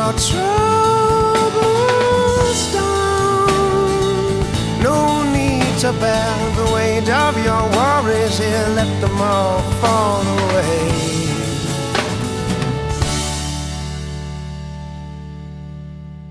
your troubles down. No need to bear the weight of your worries here. Let them all fall away.